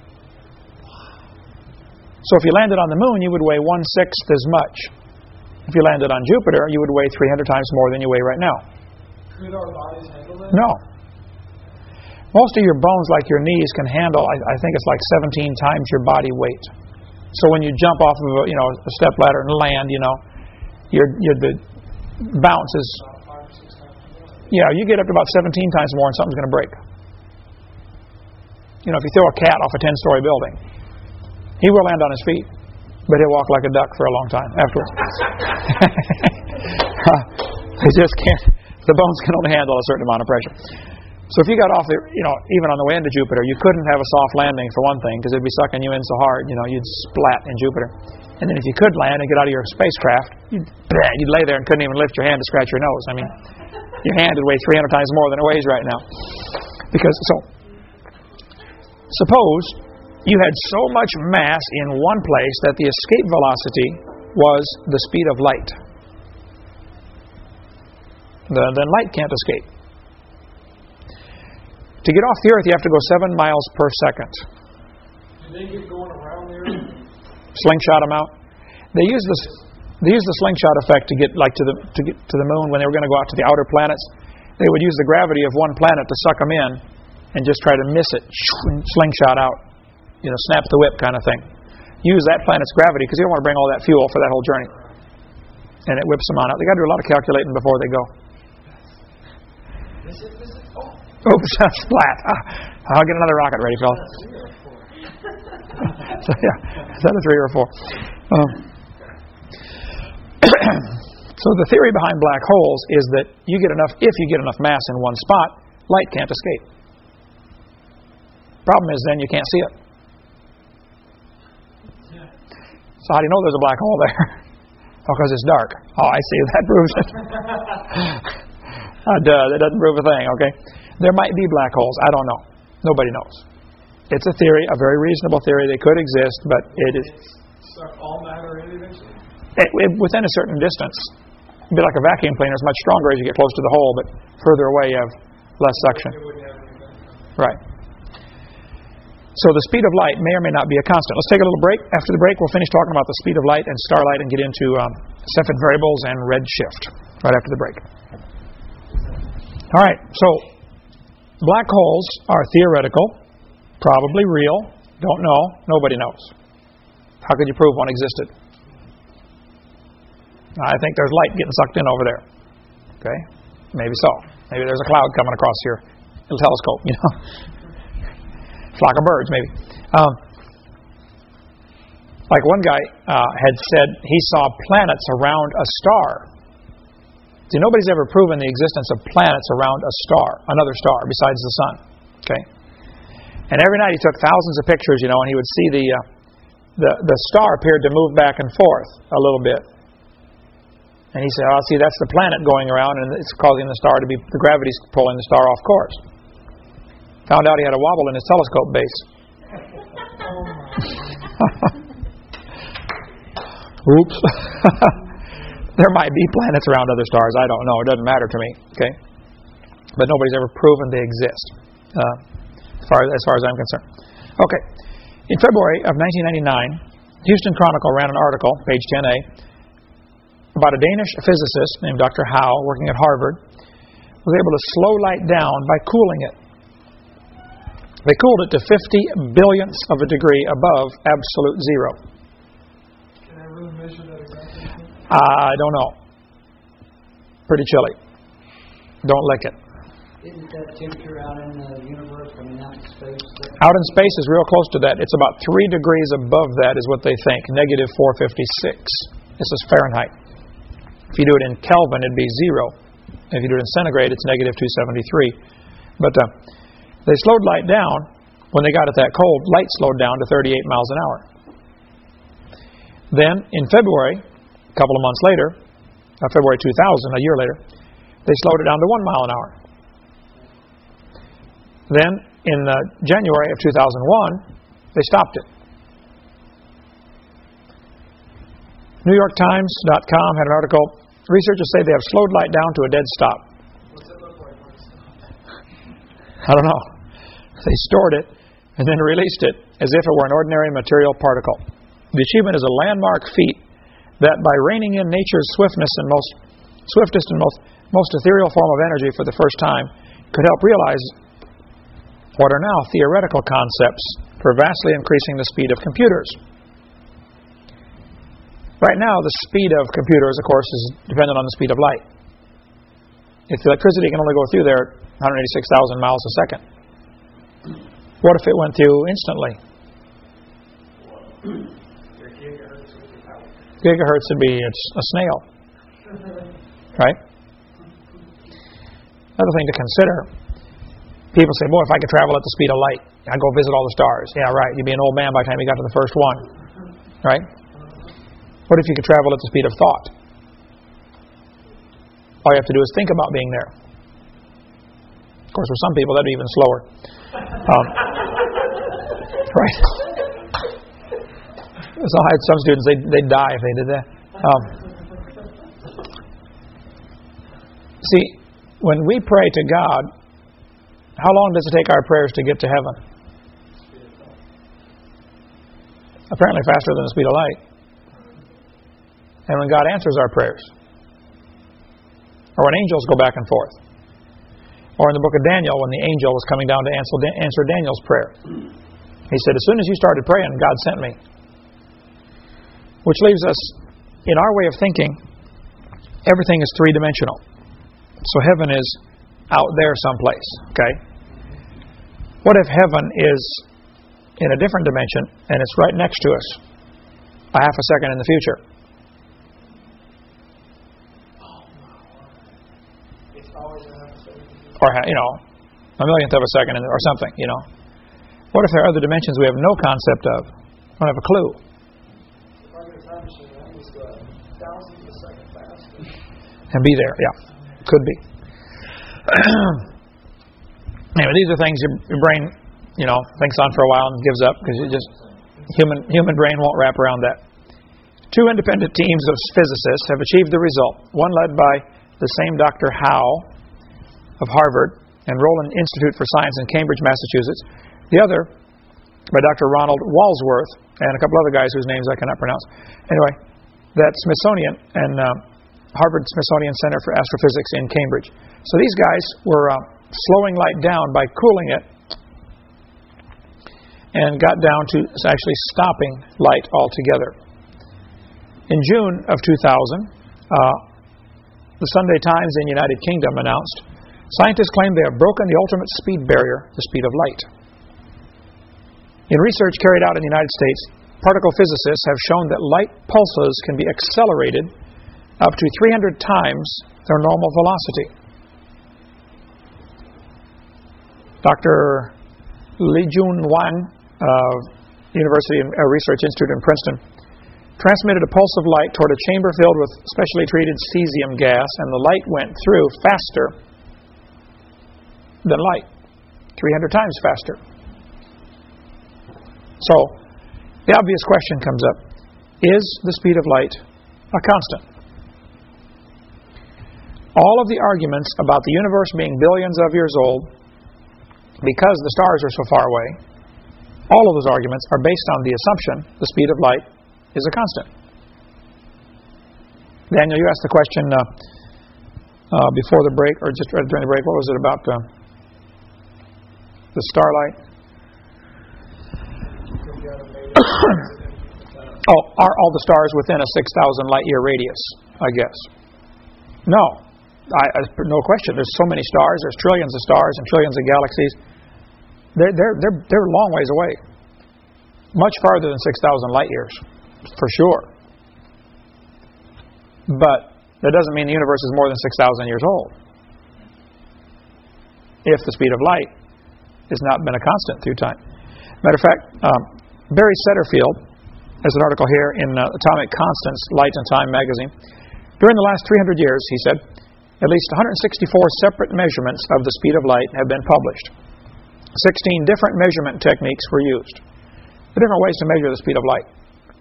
So if you landed on the Moon, you would weigh 1/6 as much. If you landed on Jupiter, you would weigh 300 times more than you weigh right now. Could our bodies handle that? No. Most of your bones, like your knees, can handle, I think it's like 17 times your body weight. So when you jump off of a step ladder and land, the bounce is, you get up to about 17 times more and something's going to break. If you throw a cat off a 10-story building, he will land on his feet, but he'll walk like a duck for a long time afterwards. They just can't. The bones can only handle a certain amount of pressure. So if you got off even on the way into Jupiter, you couldn't have a soft landing for one thing, because it'd be sucking you in so hard, you'd splat in Jupiter. And then if you could land and get out of your spacecraft, you'd lay there and couldn't even lift your hand to scratch your nose. I mean, your hand would weigh 300 times more than it weighs right now. Suppose you had so much mass in one place that the escape velocity was the speed of light. Then light can't escape. To get off the Earth, you have to go 7 miles per second. Do they get going around there? Slingshot them out. They use the slingshot effect to get to the Moon when they were going to go out to the outer planets. They would use the gravity of one planet to suck them in and just try to miss it, slingshot out, snap the whip kind of thing. Use that planet's gravity because you don't want to bring all that fuel for that whole journey. And it whips them on out. They got to do a lot of calculating before they go. Oops, splat. I'll get another rocket ready, fellas. So, is that a 3 or a 4? So the theory behind black holes is that if you get enough mass in one spot, light can't escape. Problem is then you can't see it. So how do you know there's a black hole there? Because it's dark. Oh, I see. That proves it. That doesn't prove a thing, okay? There might be black holes. I don't know. Nobody knows. It's a theory, a very reasonable theory. They could exist, but it is... Suck all matter in eventually? Within a certain distance. It'd be like a vacuum cleaner. It's much stronger as you get close to the hole, but further away you have less suction. Right. So the speed of light may or may not be a constant. Let's take a little break. After the break, we'll finish talking about the speed of light and starlight and get into Cepheid variables and redshift right after the break. All right, so black holes are theoretical, probably real, don't know, nobody knows. How could you prove one existed? I think there's light getting sucked in over there. Okay, maybe so. Maybe there's a cloud coming across your little telescope, Flock of birds, maybe. Like one guy had said he saw planets around a star. See, nobody's ever proven the existence of planets around a star, another star besides the sun. Okay, and every night he took thousands of pictures, and he would see the star appeared to move back and forth a little bit. And he said, "Oh, see, that's the planet going around, and it's causing the star to be the gravity's pulling the star off course." Found out he had a wobble in his telescope base. Oops. There might be planets around other stars. I don't know. It doesn't matter to me. Okay, but nobody's ever proven they exist, as far as I'm concerned. Okay, in February of 1999, Houston Chronicle ran an article, page 10A, about a Danish physicist named Dr. Howe, working at Harvard, was able to slow light down by cooling it. They cooled it to 50 billionths of a degree above absolute zero. Can I really measure that exactly? I don't know. Pretty chilly. Don't lick it. Isn't that temperature out in the universe, out in space? Out in space is real close to that. It's about 3 degrees above that is what they think, negative 456. This is Fahrenheit. If you do it in Kelvin, it'd be 0. If you do it in centigrade, it's negative 273. But they slowed light down. When they got it that cold, light slowed down to 38 miles an hour. Then, in February, a couple of months later, February 2000, a year later, they slowed it down to 1 mile an hour. Then, in January of 2001, they stopped it. NewYorkTimes.com had an article. Researchers say they have slowed light down to a dead stop. What's it look like when it's stopped? I don't know. They stored it and then released it as if it were an ordinary material particle. The achievement is a landmark feat that, by reining in nature's swiftest and most ethereal form of energy for the first time, could help realize what are now theoretical concepts for vastly increasing the speed of computers. Right now, the speed of computers, of course, is dependent on the speed of light. If the electricity can only go through there 186,000 miles a second, what if it went through instantly? Gigahertz would be a snail. Right? Another thing to consider. People say, boy, if I could travel at the speed of light, I'd go visit all the stars. Yeah, right. You'd be an old man by the time you got to the first one. Right? What if you could travel at the speed of thought? All you have to do is think about being there. Of course, for some people, that'd be even slower. Right? So I had some students, they'd die if they did that. See, when we pray to God, how long does it take our prayers to get to heaven? Apparently faster than the speed of light. And when God answers our prayers, or when angels go back and forth, or in the book of Daniel, when the angel was coming down to answer Daniel's prayer, he said, as soon as you started praying, God sent me. Which leaves us, in our way of thinking, everything is three-dimensional. So heaven is out there someplace, okay? What if heaven is in a different dimension and it's right next to us, a half a second in the future? It's always a half a second. Or, a millionth of a second or something, What if there are other dimensions we have no concept of? Don't have a clue. If I get a time machine, that was thousands of a second faster. And be there, yeah. Could be. Anyway, these are things your brain, thinks on for a while and gives up because human brain won't wrap around that. 2 independent teams of physicists have achieved the result. One led by the same Dr. Howe of Harvard and Roland Institute for Science in Cambridge, Massachusetts. The other by Dr. Ronald Walsworth and a couple other guys whose names I cannot pronounce. Anyway, that's Smithsonian and Harvard-Smithsonian Center for Astrophysics in Cambridge. So these guys were slowing light down by cooling it and got down to actually stopping light altogether. In June of 2000, the Sunday Times in the United Kingdom announced, scientists claim they have broken the ultimate speed barrier, the speed of light. In research carried out in the United States, particle physicists have shown that light pulses can be accelerated up to 300 times their normal velocity. Dr. Li Jun Wan of University Research Institute in Princeton transmitted a pulse of light toward a chamber filled with specially treated cesium gas, and the light went through faster than light, 300 times faster. So, the obvious question comes up, is the speed of light a constant? All of the arguments about the universe being billions of years old, because the stars are so far away, all of those arguments are based on the assumption the speed of light is a constant. Daniel, you asked the question before the break, or just during the break, what was it about the starlight? Are all the stars within a 6,000 light year radius, I guess? No. No question. There's so many stars. There's trillions of stars and trillions of galaxies. They're a long ways away. Much farther than 6,000 light years, for sure. But that doesn't mean the universe is more than 6,000 years old. If the speed of light has not been a constant through time. Matter of fact, Barry Setterfield has an article here in Atomic Constants, Light and Time magazine. During the last 300 years, he said, at least 164 separate measurements of the speed of light have been published. 16 different measurement techniques were used. There are different ways to measure the speed of light.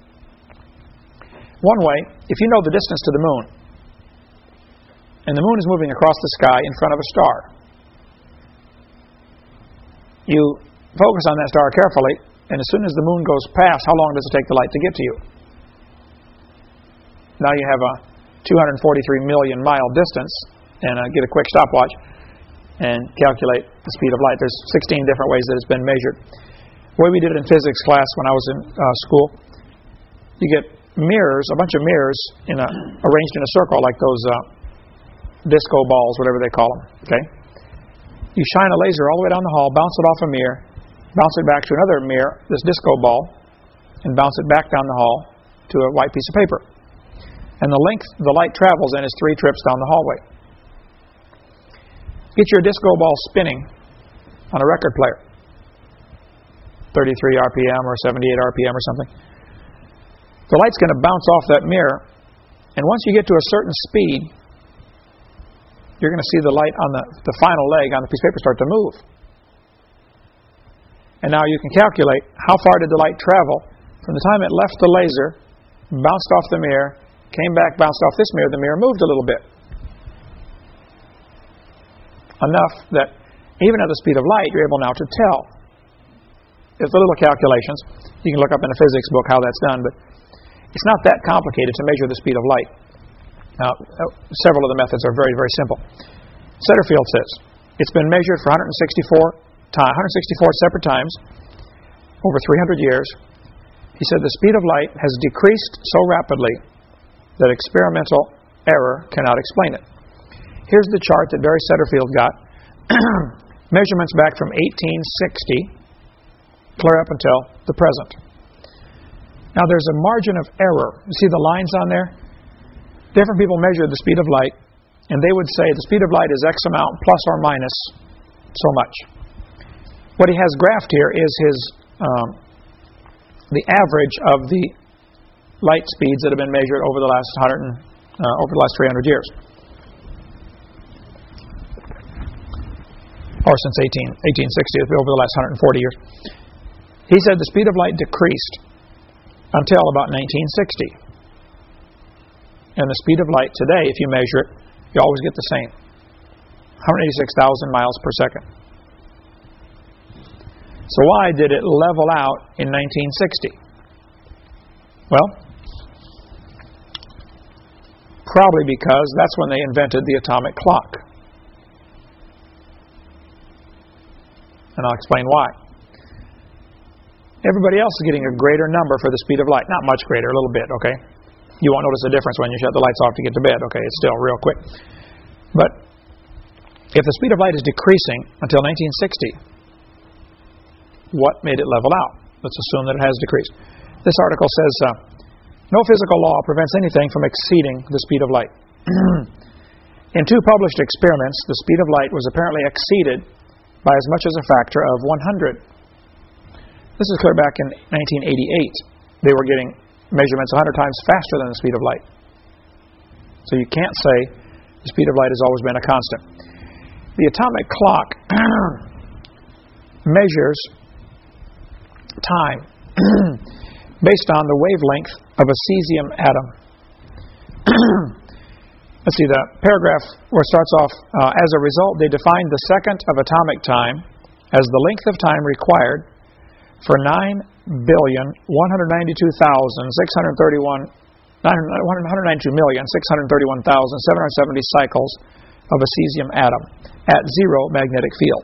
One way, if you know the distance to the moon, and the moon is moving across the sky in front of a star, you focus on that star carefully, and as soon as the moon goes past, how long does it take the light to get to you? Now you have a 243 million mile distance, and get a quick stopwatch and calculate the speed of light. There's 16 different ways that it's been measured. The way we did it in physics class when I was in school, you get mirrors, a bunch of mirrors arranged in a circle like those disco balls, whatever they call them. Okay? You shine a laser all the way down the hall, bounce it off a mirror, bounce it back to another mirror, this disco ball, and bounce it back down the hall to a white piece of paper. And the length the light travels in is 3 trips down the hallway. Get your disco ball spinning on a record player, 33 RPM or 78 RPM or something. The light's going to bounce off that mirror, and once you get to a certain speed, you're going to see the light on the final leg on the piece of paper start to move. And now you can calculate how far did the light travel from the time it left the laser, bounced off the mirror, came back, bounced off this mirror, the mirror moved a little bit. Enough that even at the speed of light, you're able now to tell. It's the little calculations. You can look up in a physics book how that's done, but it's not that complicated to measure the speed of light. Now, several of the methods are very, very simple. Setterfield says it's been measured for 164 separate times over 300 years. He said the speed of light has decreased so rapidly that experimental error cannot explain it. Here's the chart that Barry Setterfield got. Measurements back from 1860, clear up until the present. Now there's a margin of error. You see the lines on there? Different people measure the speed of light, and they would say the speed of light is X amount plus or minus so much. What he has graphed here is the average of the light speeds that have been measured over the last 300 years, or since 1860, over the last 140 years. He said the speed of light decreased until about 1960. And the speed of light today, if you measure it, you always get the same. 186,000 miles per second. So why did it level out in 1960? Well, probably because that's when they invented the atomic clock. And I'll explain why. Everybody else is getting a greater number for the speed of light. Not much greater, a little bit, okay? You won't notice the difference when you shut the lights off to get to bed, okay? It's still real quick. But if the speed of light is decreasing until 1960, what made it level out? Let's assume that it has decreased. This article says, no physical law prevents anything from exceeding the speed of light. In 2 published experiments, the speed of light was apparently exceeded by as much as a factor of 100. This is clear back in 1988. They were getting measurements 100 times faster than the speed of light. So you can't say the speed of light has always been a constant. The atomic clock measures time based on the wavelength of a cesium atom. Let's see, the paragraph where it starts off, as a result, they defined the second of atomic time as the length of time required for 192,631,770 cycles of a cesium atom at 0 magnetic field.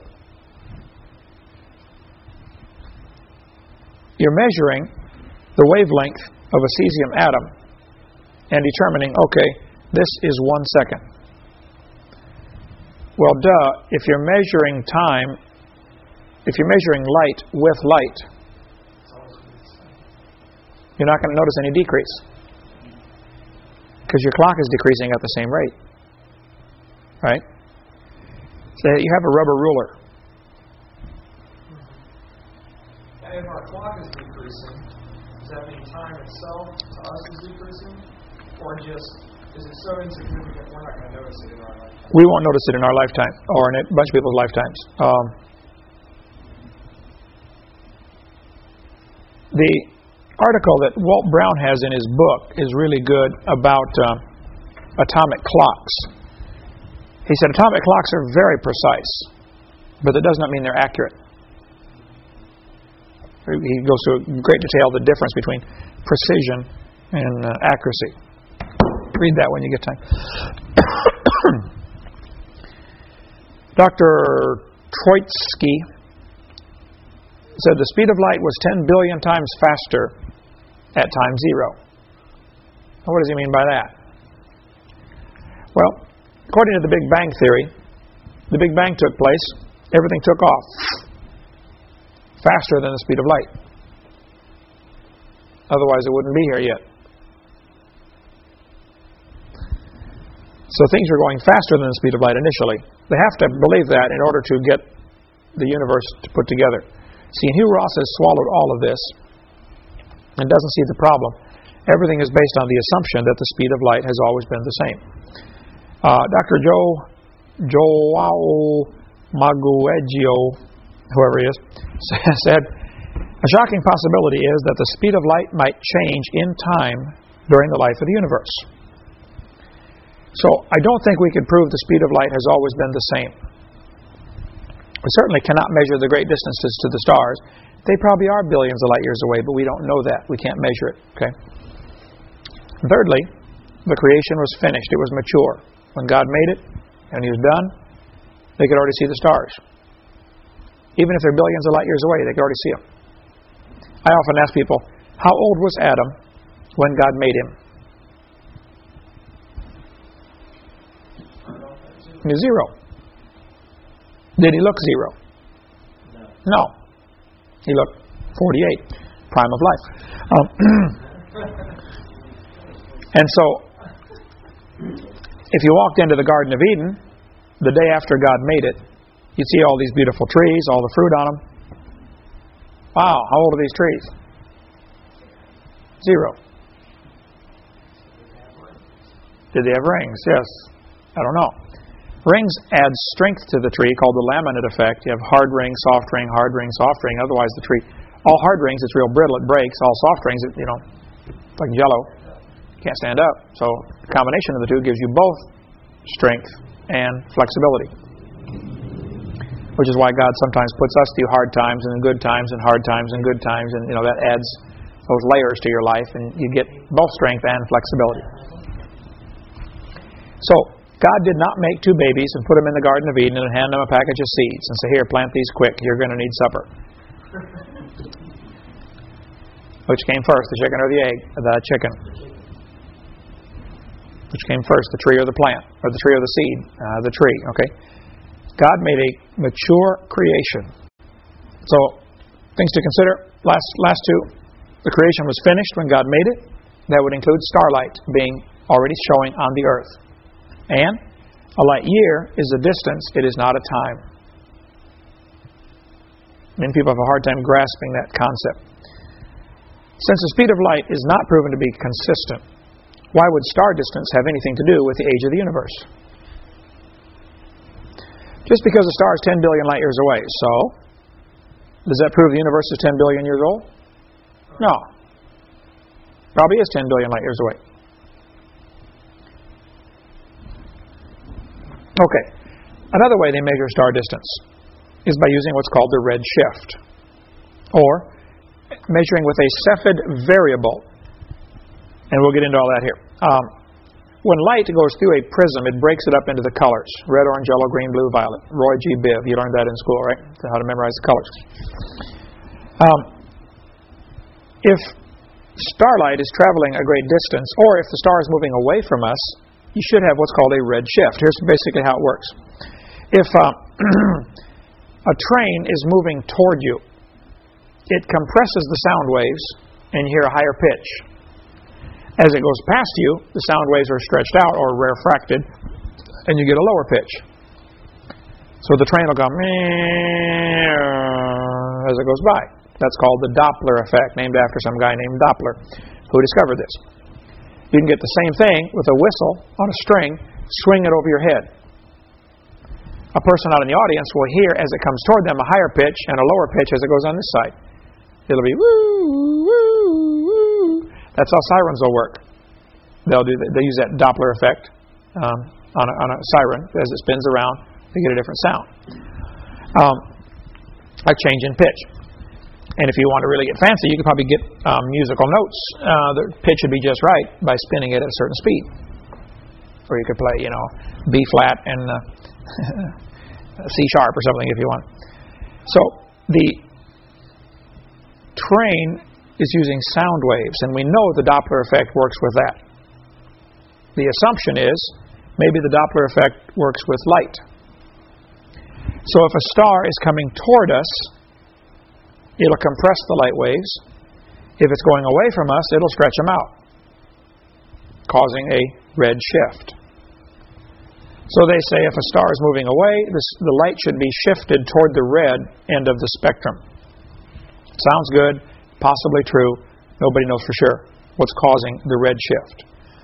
You're measuring the wavelength of a cesium atom and determining, okay, this is 1 second. Well, if you're measuring time, if you're measuring light with light, you're not going to notice any decrease because your clock is decreasing at the same rate. Right? So you have a rubber ruler. And if our clock is decreasing, does that mean time itself to us is decreasing? Or just, is it so insignificant we're not going to notice it in our lifetime? We won't notice it in our lifetime or in a bunch of people's lifetimes. The article that Walt Brown has in his book is really good about atomic clocks. He said atomic clocks are very precise, but that does not mean they're accurate. He goes through great detail the difference between precision and accuracy. Read that when you get time. Dr. Troitsky said the speed of light was 10 billion times faster at time 0. Now, what does he mean by that? Well, according to the Big Bang Theory, the Big Bang took place, everything took off faster than the speed of light. Otherwise, it wouldn't be here yet. So things were going faster than the speed of light initially. They have to believe that in order to get the universe to put together. See, Hugh Ross has swallowed all of this and doesn't see the problem. Everything is based on the assumption that the speed of light has always been the same. Dr. Joao Magueggio, whoever he is, said, a shocking possibility is that the speed of light might change in time during the life of the universe. So I don't think we can prove the speed of light has always been the same. We certainly cannot measure the great distances to the stars. They probably are billions of light years away, but we don't know that. We can't measure it. Okay. Thirdly, the creation was finished. It was mature. When God made it and He was done, they could already see the stars. Even if they're billions of light years away, they could already see them. I often ask people, how old was Adam when God made him? He was 0. Did he look 0? No. He looked 48, prime of life. And so, if you walked into the Garden of Eden, the day after God made it, you'd see all these beautiful trees, all the fruit on them. Wow, how old are these trees? 0. Did they have rings? Yes. I don't know. Rings add strength to the tree, called the laminate effect. You have hard ring, soft ring, hard ring, soft ring. Otherwise, the tree, all hard rings, it's real brittle, it breaks. All soft rings, like Jell-O, can't stand up. So the combination of the two gives you both strength and flexibility. Which is why God sometimes puts us through hard times and good times and hard times and good times, and that adds those layers to your life, and you get both strength and flexibility. So God did not make 2 babies and put them in the Garden of Eden and hand them a package of seeds and say, here, plant these quick, you're going to need supper. Which came first, the chicken or the egg? The chicken. Which came first, the tree or the plant? Or the tree or the seed? The tree, okay? God made a mature creation. So, things to consider. Last 2. the creation was finished when God made it, that would include starlight being already showing on the earth. And a light year is a distance, it is not a time. Many people have a hard time grasping that concept. Since the speed of light is not proven to be consistent, why would star distance have anything to do with the age of the universe? Just because a star is 10 billion light years away, so does that prove the universe is 10 billion years old? No. Probably is 10 billion light years away. Okay. Another way they measure star distance is by using what's called the red shift, or measuring with a Cepheid variable. And we'll get into all that here. When light goes through a prism, it breaks it up into the colors: red, orange, yellow, green, blue, violet. Roy G. Biv, you learned that in school, right? How to memorize the colors. If starlight is traveling a great distance, or if the star is moving away from us, you should have what's called a red shift. Here's basically how it works. If a train is moving toward you, it compresses the sound waves, and you hear a higher pitch. As it goes past you, the sound waves are stretched out or refracted, and you get a lower pitch. So the train will go as it goes by. That's called the Doppler effect, named after some guy named Doppler, who discovered this. You can get the same thing with a whistle on a string, swing it over your head. A person out in the audience will hear, as it comes toward them, a higher pitch and a lower pitch as it goes on this side. It'll be woo, woo, woo. That's how sirens will work. They use that Doppler effect on a siren. As it spins around, they get a different sound. A change in pitch. And if you want to really get fancy, you could probably get musical notes. The pitch would be just right by spinning it at a certain speed. Or you could play, B flat and C sharp or something if you want. So the train is using sound waves, and we know the Doppler effect works with that. The assumption is maybe the Doppler effect works with light. So if a star is coming toward us, it'll compress the light waves. If it's going away from us, it'll stretch them out, causing a red shift. So they say if a star is moving away, the light should be shifted toward the red end of the spectrum. Sounds good, possibly true. Nobody knows for sure what's causing the red shift.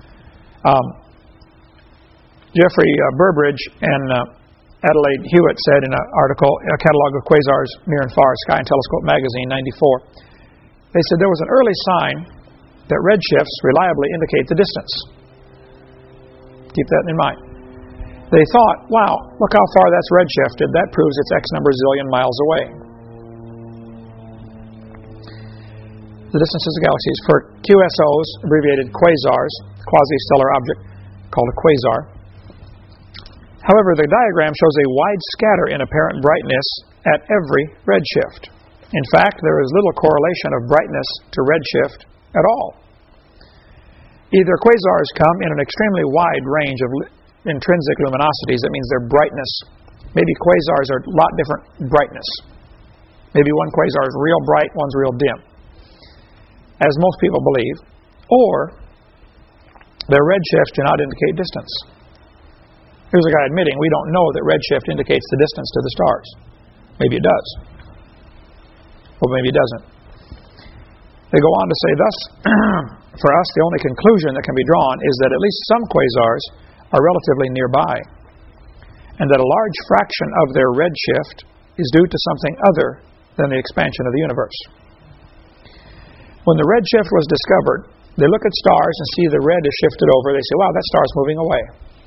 Jeffrey Burbridge and Adelaide Hewitt said in an article, a catalog of quasars near and far, Sky and Telescope magazine, 94, they said there was an early sign that redshifts reliably indicate the distance. Keep that in mind. They thought, wow, look how far that's redshifted. That proves it's X number zillion miles away. The distances of galaxies. For QSOs, abbreviated quasars, quasi-stellar object called a quasar. However, the diagram shows a wide scatter in apparent brightness at every redshift. In fact, there is little correlation of brightness to redshift at all. Either quasars come in an extremely wide range of intrinsic luminosities, that means their brightness. Maybe quasars are a lot different brightness. Maybe one quasar is real bright, one's real dim, as most people believe, or their redshifts do not indicate distance. Here's a guy admitting we don't know that redshift indicates the distance to the stars. Maybe it does. Or maybe it doesn't. They go on to say, thus, for us, the only conclusion that can be drawn is that at least some quasars are relatively nearby, and that a large fraction of their redshift is due to something other than the expansion of the universe. When the redshift was discovered, they look at stars and see the red is shifted over. They say, wow, that star's moving away.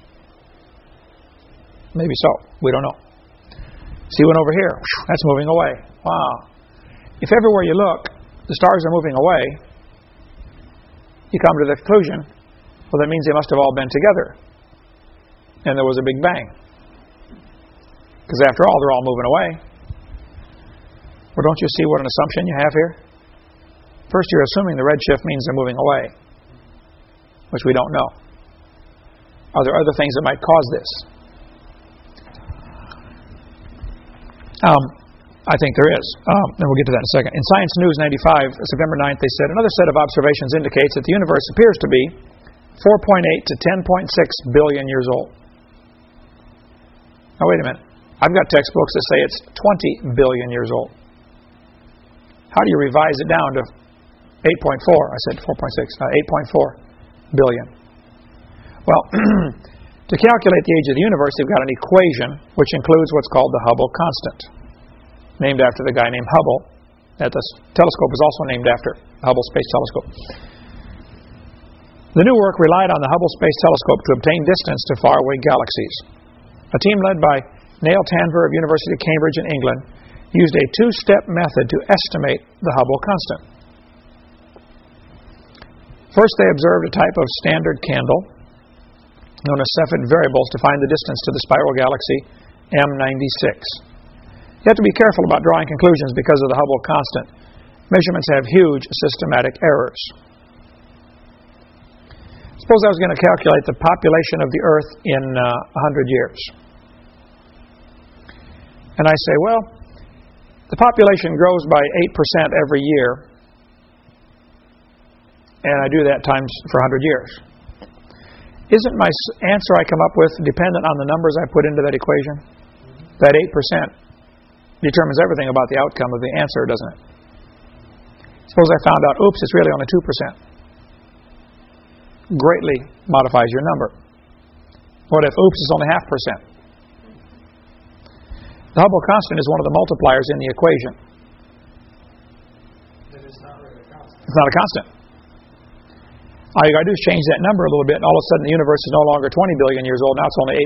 Maybe so. We don't know. See one over here. That's moving away. Wow. If everywhere you look, the stars are moving away, you come to the conclusion, well, that means they must have all been together. And there was a big bang. Because after all, they're all moving away. Well, don't you see what an assumption you have here? First, you're assuming the redshift means they're moving away, which we don't know. Are there other things that might cause this? I think there is, and we'll get to that in a second. In Science News 95, September 9th, they said, another set of observations indicates that the universe appears to be 4.8 to 10.6 billion years old. Now, wait a minute. I've got textbooks that say it's 20 billion years old. How do you revise it down to 8.4? I said 4.6, 8.4 billion. Well, to calculate the age of the universe, they've got an equation which includes what's called the Hubble constant, named after the guy named Hubble. That the telescope is also named after the Hubble Space Telescope. The new work relied on the Hubble Space Telescope to obtain distance to faraway galaxies. A team led by Neil Tanver of University of Cambridge in England used a two-step method to estimate the Hubble constant. First, they observed a type of standard candle known as Cepheid variables to find the distance to the spiral galaxy M96. You have to be careful about drawing conclusions because of the Hubble constant. Measurements have huge systematic errors. Suppose I was going to calculate the population of the Earth in 100 years. And I say, well, the population grows by 8% every year, and I do that times for 100 years. Isn't my answer I come up with dependent on the numbers I put into that equation? That 8% determines everything about the outcome of the answer, doesn't it? Suppose I found out, oops, it's really only 2%. Greatly modifies your number. What if oops is only 0.5%? The Hubble constant is one of the multipliers in the equation. But it's not really a constant. It's not a constant. All you got to do is change that number a little bit, and all of a sudden the universe is no longer 20 billion years old. Now it's only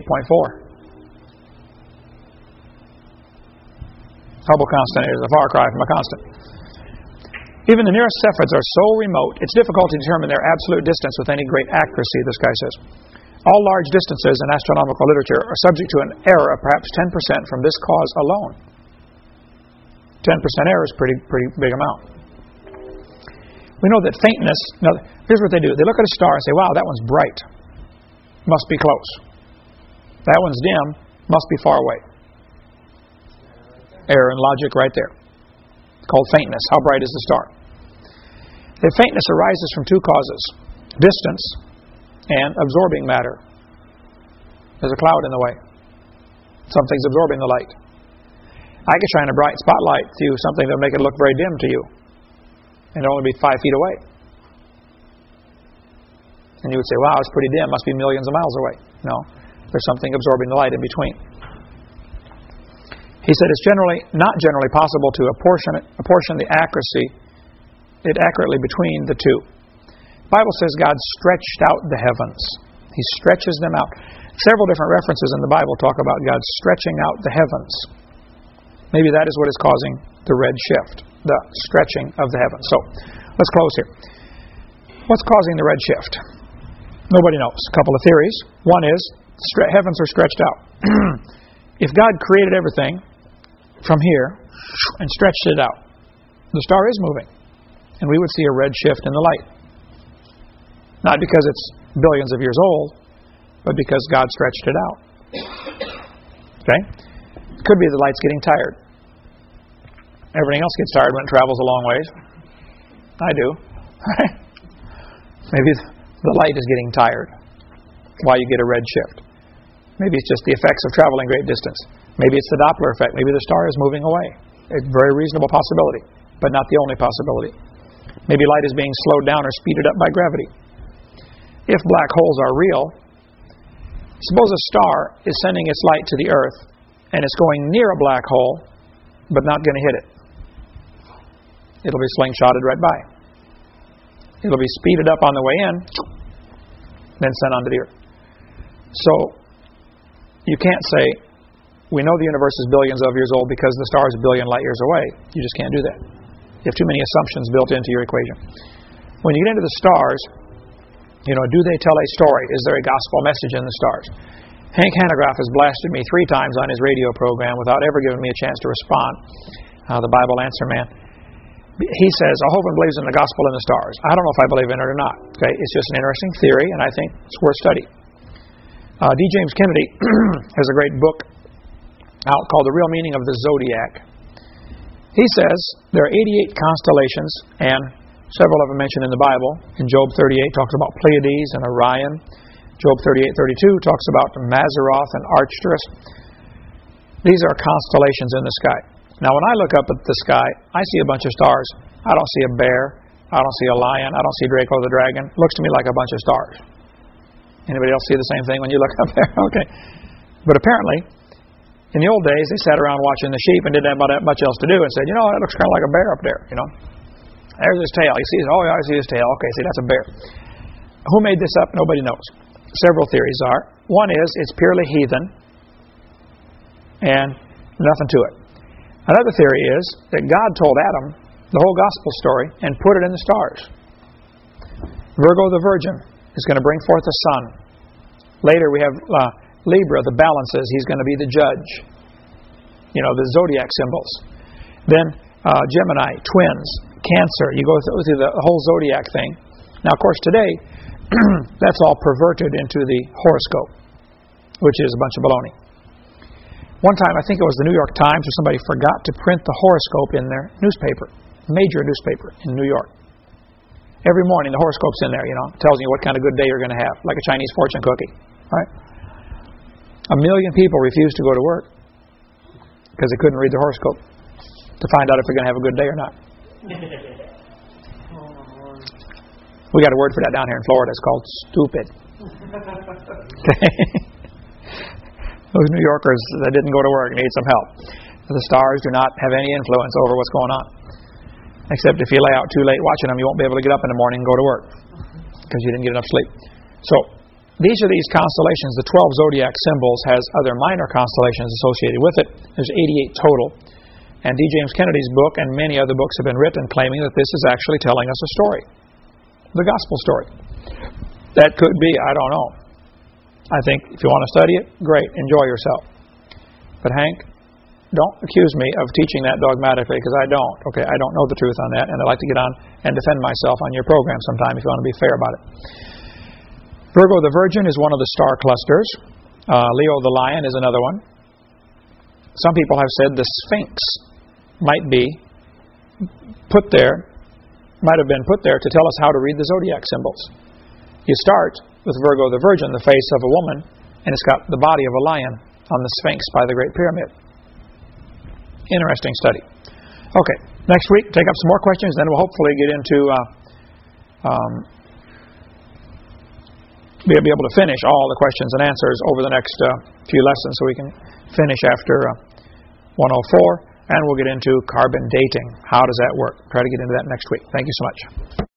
8.4. Hubble constant is a far cry from a constant. Even the nearest Cepheids are so remote, it's difficult to determine their absolute distance with any great accuracy, this guy says. All large distances in astronomical literature are subject to an error of perhaps 10% from this cause alone. 10% error is a pretty big amount. We know that faintness, now here's what they do. They look at a star and say, wow, that one's bright. Must be close. That one's dim. Must be far away. Error in logic right there. It's called faintness. How bright is the star? The faintness arises from two causes. Distance and absorbing matter. There's a cloud in the way. Something's absorbing the light. I could shine a bright spotlight through something that will make it look very dim to you, and it'll only be 5 feet away. And you would say, wow, it's pretty dim. Must be millions of miles away. No, there's something absorbing the light in between. He said it's not generally possible to apportion the accuracy accurately between the two. The Bible says God stretched out the heavens. He stretches them out. Several different references in the Bible talk about God stretching out the heavens. Maybe that is what is causing the red shift, the stretching of the heavens. So, let's close here. What's causing the red shift? Nobody knows. A couple of theories. One is heavens are stretched out. If God created everything from here and stretched it out, the star is moving, and we would see a red shift in the light. Not because it's billions of years old, but because God stretched it out. Okay? It could be the light's getting tired. Everything else gets tired when it travels a long ways. I do. Maybe the light is getting tired while you get a red shift. Maybe it's just the effects of traveling great distance. Maybe it's the Doppler effect. Maybe the star is moving away. It's a very reasonable possibility, but not the only possibility. Maybe light is being slowed down or speeded up by gravity. If black holes are real, suppose a star is sending its light to the Earth and it's going near a black hole but not going to hit it. It'll be slingshotted right by. It'll be speeded up on the way in, then sent onto the Earth. So, you can't say, we know the universe is billions of years old because the star is a billion light years away. You just can't do that. You have too many assumptions built into your equation. When you get into the stars, do they tell a story? Is there a gospel message in the stars? Hank Hanegraaff has blasted me 3 times on his radio program without ever giving me a chance to respond. The Bible Answer Man. He says, Hovind believes in the gospel in the stars. I don't know if I believe in it or not. Okay, it's just an interesting theory, and I think it's worth study. D. James Kennedy has a great book out called The Real Meaning of the Zodiac. He says there are 88 constellations, and several of them mentioned in the Bible. In Job 38 talks about Pleiades and Orion. Job 38:32 talks about Mazzaroth and Arcturus. These are constellations in the sky. Now, when I look up at the sky, I see a bunch of stars. I don't see a bear. I don't see a lion. I don't see Draco the dragon. It looks to me like a bunch of stars. Anybody else see the same thing when you look up there? Okay. But apparently, in the old days, they sat around watching the sheep and didn't have that much else to do and said, that looks kind of like a bear up there, There's his tail. You see, I see his tail. Okay, see, that's a bear. Who made this up? Nobody knows. Several theories are. One is it's purely heathen and nothing to it. Another theory is that God told Adam the whole gospel story and put it in the stars. Virgo the Virgin is going to bring forth a son. Later we have Libra, the balances. He's going to be the judge. The zodiac symbols. Then Gemini, twins, Cancer. You go through the whole zodiac thing. Now, of course, today, that's all perverted into the horoscope, which is a bunch of baloney. One time, I think it was the New York Times, or somebody forgot to print the horoscope in their newspaper, major newspaper in New York. Every morning, the horoscope's in there, tells you what kind of good day you're going to have, like a Chinese fortune cookie. Right? 1 million people refused to go to work because they couldn't read the horoscope to find out if they're going to have a good day or not. We got a word for that down here in Florida. It's called stupid. Those New Yorkers that didn't go to work need some help. The stars do not have any influence over what's going on. Except if you lay out too late watching them, you won't be able to get up in the morning and go to work because you didn't get enough sleep. So these are these constellations. The 12 zodiac symbols has other minor constellations associated with it. There's 88 total. And D. James Kennedy's book and many other books have been written claiming that this is actually telling us a story. The gospel story. That could be, I don't know. I think if you want to study it, great, enjoy yourself. But Hank, don't accuse me of teaching that dogmatically, because I don't. Okay, I don't know the truth on that, and I'd like to get on and defend myself on your program sometime if you want to be fair about it. Virgo the Virgin is one of the star clusters. Leo the Lion is another one. Some people have said the Sphinx might have been put there to tell us how to read the zodiac symbols. You start with Virgo the Virgin, the face of a woman, and it's got the body of a lion on the Sphinx by the Great Pyramid. Interesting study. Okay, next week, take up some more questions, then we'll hopefully get into be able to finish all the questions and answers over the next few lessons, so we can finish after 104, and we'll get into carbon dating. How does that work? Try to get into that next week. Thank you so much.